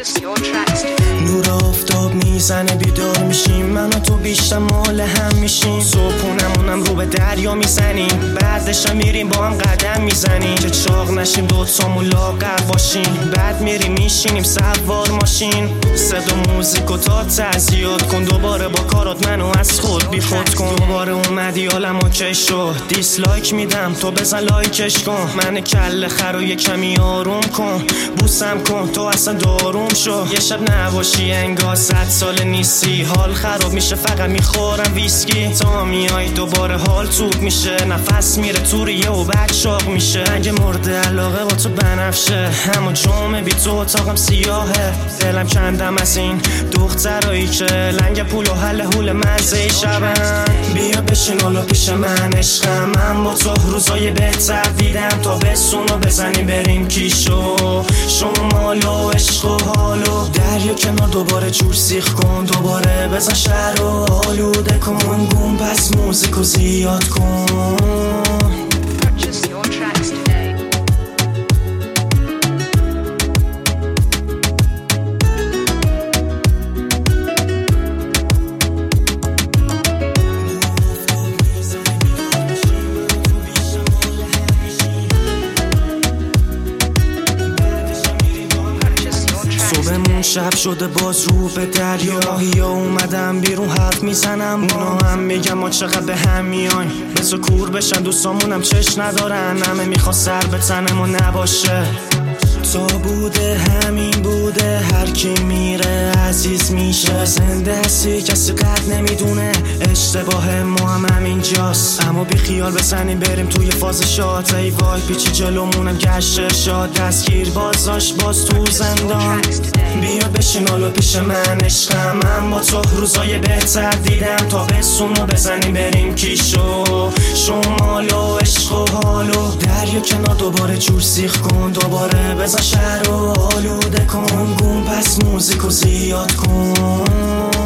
نور آفتاب میزنه بیدار میشیم، من و تو بیشتر مال هم میشیم. صبحونمونم رو به دریا میزنیم، بعدش میریم با هم قدم میزنیم که چاق نشیم دوتامون لاغر باشیم. بعد میریم میشینیم سوار ماشین، صدا موزیک و تا تعزیات کن. دوباره با کارات منو از خود بی خود کن. دوباره اومدی حالم اوکی شد، دیسلایک میدم تو بزن لایکش کن. من کله خرو یه کمی آروم کن، بوسم کن تو اصلا داروم شو. یه شب نباشی انگار 100 سال نیستی، حال خراب میشه فقط میخورم ویسکی. تا میای دوباره حال توپ میشه، نفس میره تو ریه و بعد شاق میشه. رنگ مورد علاقه با تو بنفشه، همون جمعه بی تو اتاقم سیاهه. دلم کندم از این دخترایی که لنگ پول و حل حول مزه شبن. بیا بشین حالا پیش من عشقم، من با تو روزای بهتر دیدم. تا بسونو بزنی بریم کیشو شمال و عشق و حالو. دریا کنار دوباره جور سیخ کن، دوباره بزن شهر رو آلوده کن. گم پس موزیکو زیاد کن. صبحمون شب شده باز رو به دریا، یا اومدم بیرون حرف میزنم. اونا هم میگم ما چقدر به هم میایم، بزا کور بشن دوستامونم چش ندارن. همه میخوا سر به تنمون نباشه، تا بوده همین بوده. هر کی میره عزیز میشه، زنده هستی کسی قد نمیدونه. اشتباه ما هم همینجاست، اما بی خیال بزنیم بریم توی فاز شاد. ای وای پیچی جلومونم گشت شاد، دستگیر بازاش باز تو زندان. بیا بشین حالا پیش من عشقم، من با تو روزای بهتر دیدم. تا بسونو بزنیم بریم کیشو شمال و عشق و حالو. دریا کنار دوباره جور سیخ کن، دوباره بزن شهر رو آلوده کن. گم پس موزیکو زیاد کن.